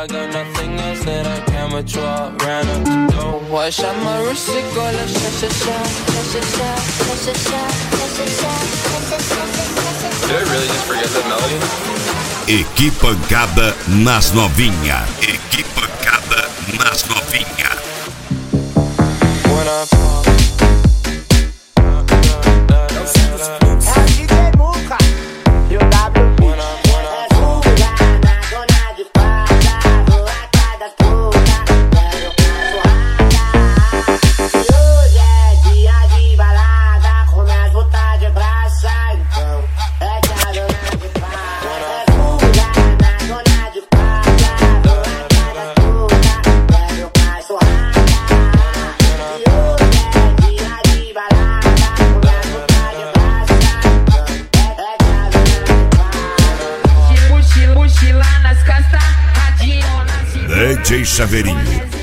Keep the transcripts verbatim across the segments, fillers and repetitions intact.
I got nothing else that I can withdraw. Ran up the door, watch out my wrist, it go like sha sha sha, sha sha sha, sha sha sha, sha sha sha. Did I really just forget that melody? Equipancada nas novinha. Equipancada nas novinha. When I fall. D J Chaveirinho.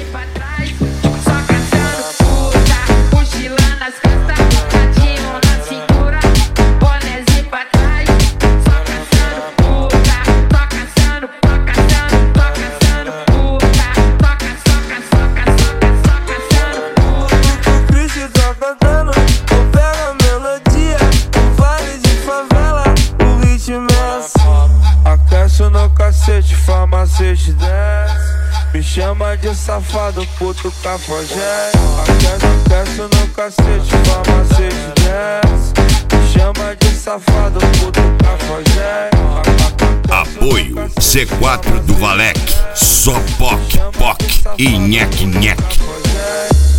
No cacete, farmacete desce. Me chama de safado, puto cafajeste. Aquece no cacete, farmacete desce. Me chama de safado, puto cafajeste. Apoio C quatro do Valec. Só P O C, P O C e Nhec Nhec.